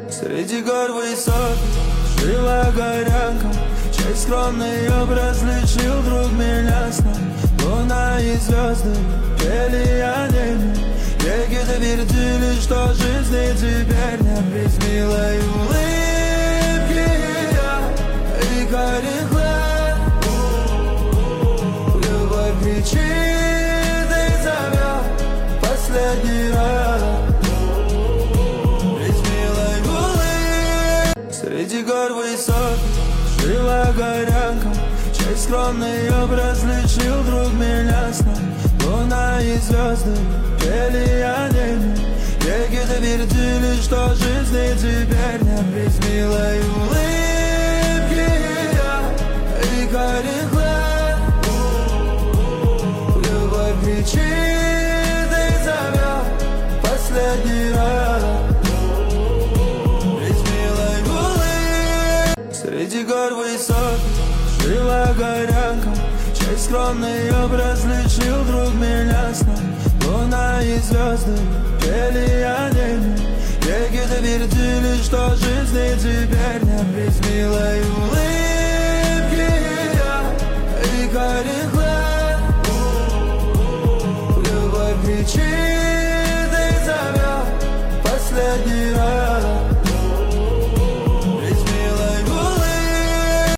Среди гор высоких жила горянка, чей скромный образ лечил друг меня сна. Луна и звезды пели о небе, реки твердили, что жизни теперь нет. Без милой улыбки и карих глаз любовь кричит и зовет последний раз. Среди гор высоких жила горянка, чей скромный образ лечил друг меня сна. Луна и звезды пели о небе, реки твердили, что жизни теперь нет. Без милой улыбки и карих глаз любовь кричит и зовет последний раз. Среди гор высоких жила горянка, чей скромный образ лечил друг меня сна. Луна и звезды пели о небе, реки твердили, что жизни теперь нет. Без милой улыбки и карих глаз любовь кричит и зовет последний